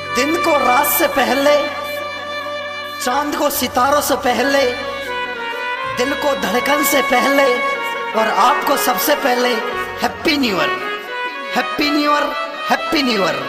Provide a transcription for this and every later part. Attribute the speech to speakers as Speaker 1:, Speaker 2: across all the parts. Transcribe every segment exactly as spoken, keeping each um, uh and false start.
Speaker 1: दिन को रात से पहले, चांद को सितारों से पहले, दिल को धड़कन से पहले और आपको सबसे पहले happy new year, happy new year, happy new year.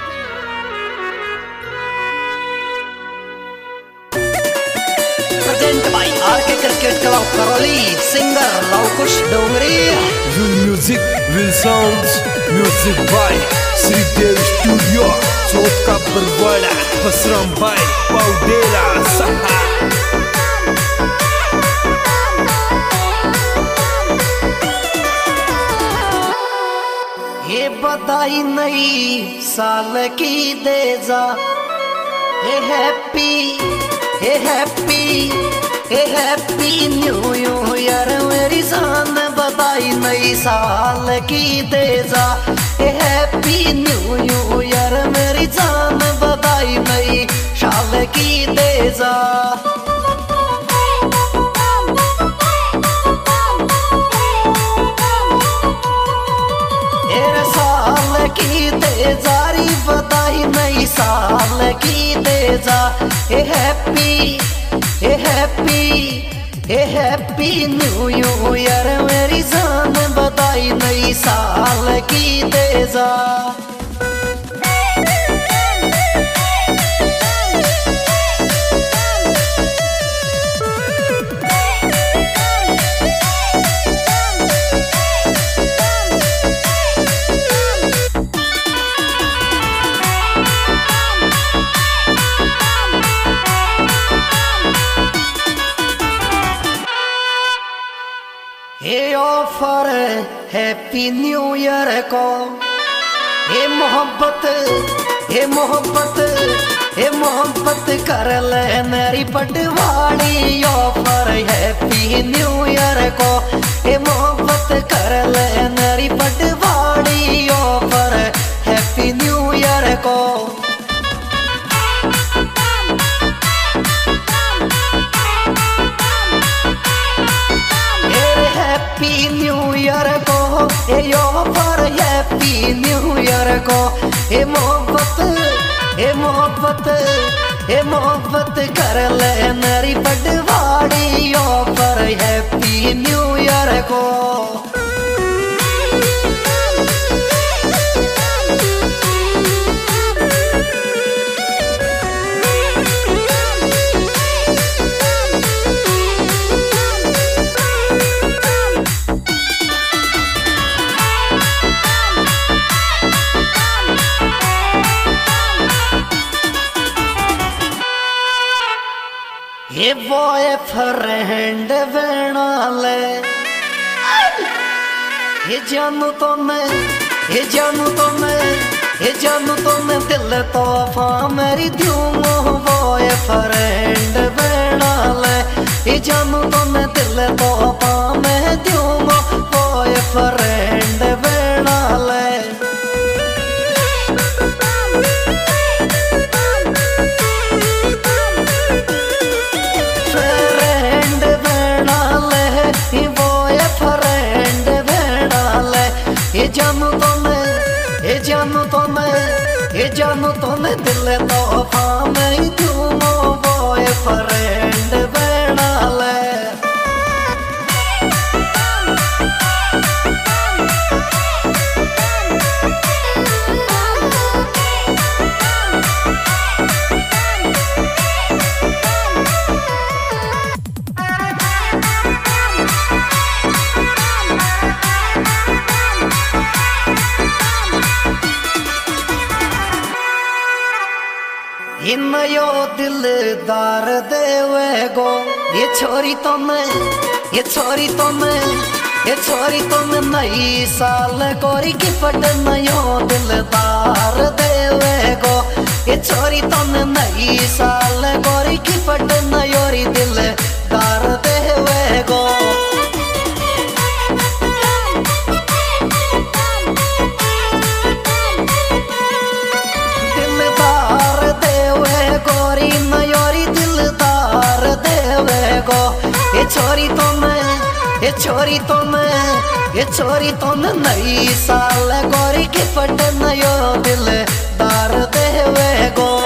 Speaker 1: Present by RK cricket club Karauli, singer Lavkush Dongri.
Speaker 2: Will music, will sounds, music by Shridev studio, Chauth ka Barwara, Basram भाई, पाउडेरा सहा।
Speaker 1: ये बधाई नई साल की दे जा, ये हैप्पी, ये हैप्पी, ये हैप्पी न्यू ईयर मेरी जान। बधाई नई साल की दे जा, ये हैप्पी न्यू ईयर मेरी जान। बधाई नई साल की दे जा। साल की दे जारी बधाई नई साल की दे जा। A happy, a happy, a happy new year मेरी जान। बधाई नई साल की दे जा। ये ऑफर हैप्पी न्यू ईयर को, ये मोहब्बत, ये मोहब्बत, ये मोहब्बत कर ले मेरी पटवाड़ी। ऑफर हैप्पी न्यू ईयर को, ये मोहब्बत कर ले मेरी पटवाड़ी। ऑफर हैप्पी न्यू ईयर को। हैप्पी न्यू ईयर को, ये ऑफर हैप्पी न्यू ईयर को। ये मोहब्बत, ये मोहब्बत, ये मोहब्बत कर ले मेरी पटवाड़ी। ऑफर हैप्पी न्यू ईयर को। ये बॉयफ्रेंड बना ले, ये जानू तो मैं, ये जानू तो मैं, ये जानू तो मैं दिल तोहफा मेरी दूंगा। बॉयफ्रेंड बना ले, ये जानू तो मैं दिल तोहफा मैं दूंगा। बॉयफ्रेंड बना ले। ये जानू तो मैं, ये जानू तो मैं, ये जानू तो मैं दिल तोहफा मैं दूंगा। बॉयफ्रेंड बना ले। ये नयो दिलदार देवे गो, ये छोरी तो मैं, ये छोरी तो मैं, ये छोरी तो मैं नई साल गोरी की पट नयो दिलदार देवे गो। ये छोरी तो मैं नई साल गोरी की पट नयोरी दिलदार देवे गो। गोरी नयोरी दिलदार देवे गो। ये छोरी तो मैं, ये छोरी तो मैं, ये छोरी तो मैं नई साल गोरी की पट नयो दिलदार देवे गो।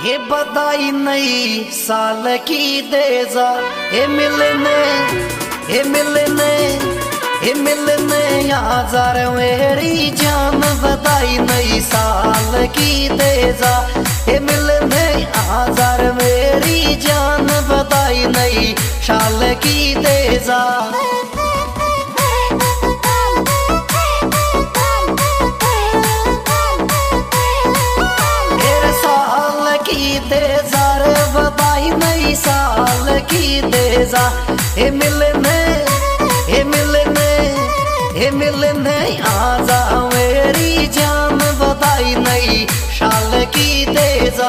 Speaker 1: ये बधाई नई साल की दे जा, ये मिलने ये मिलने ये मिलने हजार मेरी जान, बधाई नई साल की दे जा, ये मिलने हजार मेरी जान, बधाई नई साल की दे जा। बधाई नई साल की दे जा, ये मिलने ये मिलने ये मिलने आजा मेरी जान, बधाई नई साल की दे जा।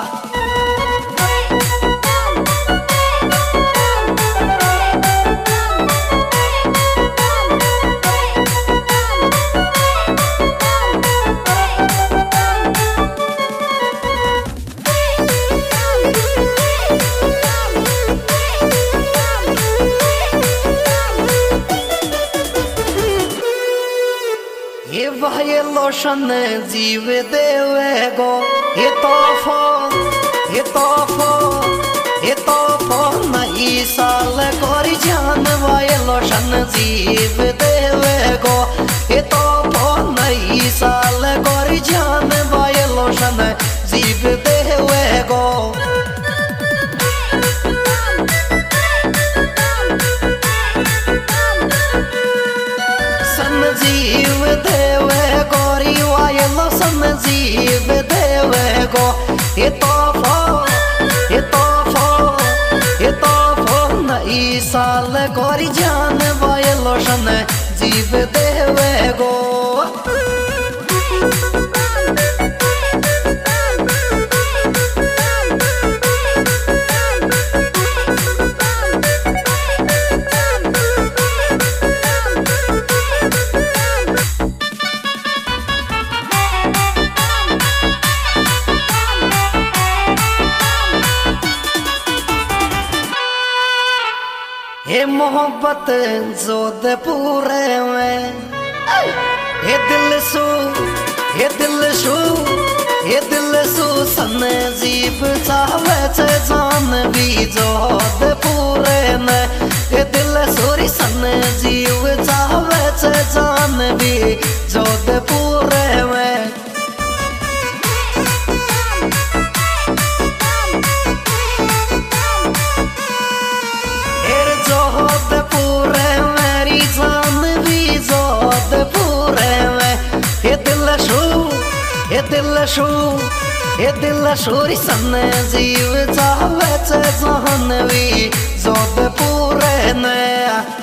Speaker 1: ये वाये लोशन जीव देवे गो, ये तोहफो ये तोहफो ये तोहफो नई साल कोरी जान, वाये लोशन जीव देवे गो, ये तोहफो नई साल कोरी जान, वाये लोशन जीव देवे गो। जीव देवे गोरी वाये लोशन जीव देवे गो, ये तोहफो ये तोहफो ये तोहफो नई साल गोरी जान, वाये लोशन जीव देवे गो। ये मोहब्बत जोधपुर में, ये दिल सू ये दिल सू ये दिल सू सन जीव चावे छे जान भी जोधपुर में, ये दिल सूरी सन जीव चावे छे जान भी जोधपुर में। जोधपुर मेरी जान भी जोधपुर में, ये दिल शू ये दिल शू ये दिल शूरी सन जीव चावे छे जान भी जोधपुर में।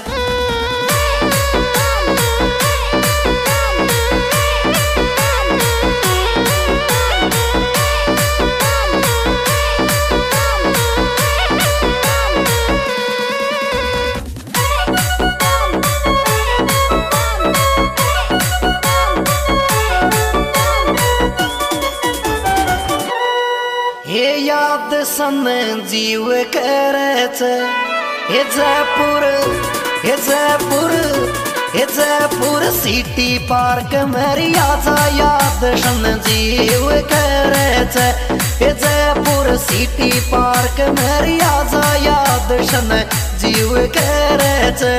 Speaker 1: ये याद सन जीव करे छे, ये जयपुर ये जयपुर ये जयपुर सिटी पार्क मेरी आजा याद सन जीव करे छे, ये जयपुर सिटी पार्क मेरी आजा याद सन जीव करे छे।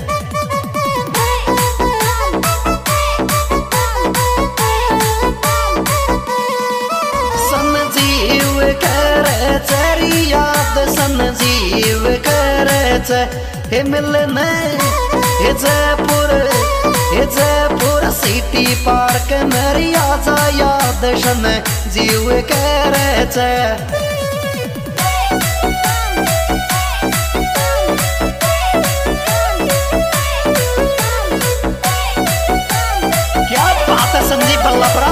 Speaker 1: तेरी याद सन जीव करे छे, ये मिलने ये जयपुर ये जयपुर सिटी पार्क मेरी आजा याद सन जीव करे छे। क्या बात है संदीप बल्लभरा।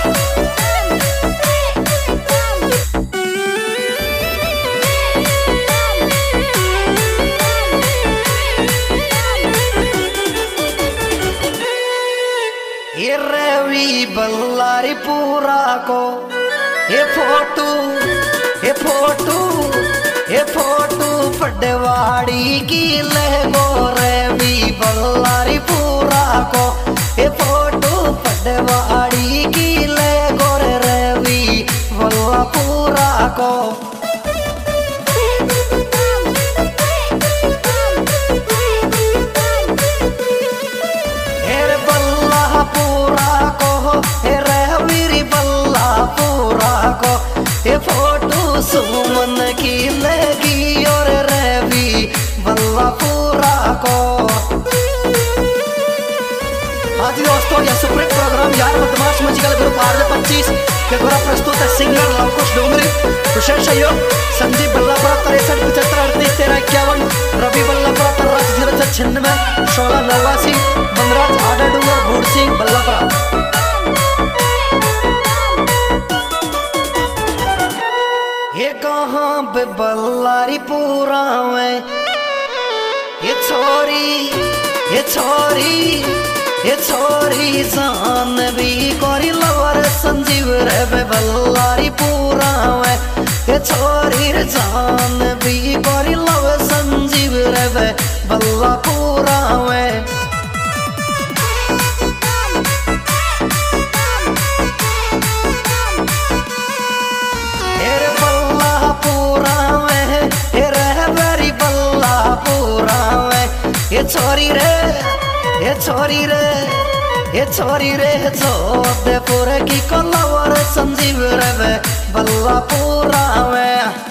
Speaker 1: ये रवि बल्लारी पूरा को ये फोटो ये फोटो ये फोटो पडवाड़ी की ले गो, रवि बल्लारी पूरा को ये फोटो पडवाड़ी की ले गो, रवि बल्ला पूरा को हेर बल्ला पूरा को हेरे वीरी बल्ला पूरा को ये फोटो सुमन की लगी और रवि बल्ला पूरा को। हाँ जी दोस्तों, यह सुप्रीम प्रोग्राम यार बदमाश म्यूजिकल ग्रुप आर जे पच्चीस के द्वारा प्रस्तुत है। सिंगर लवकुश डोंगरी, विशेष सहयोग संदीप बल्लापुरा तिरसठ पचहत्तर अड़तीस तेरह इक्यावन, रवि बल्लापुरा तरस जीरो छह छिन्नवे सोलह नवासी, बनराज आडा डूंगर भूर सिंह बल्लापुरा। ये कहाँ पे बल्लारी पूरा में ये छोरी ये छोरी ये छोरी जानवी कोरी लवर संजीव रे बल्लारी पूरा में ये छोरी जानवी कोरी लवर संजीव रे बल्ला पूरा में। हेरे बल्ला पूरा में हेरे वेरी बल्ला पूरा में ये छोरी रे ये छोरी रे ये छोरी रे जोधपुर की कोलावर संजीव रे बल्ला पूरा में।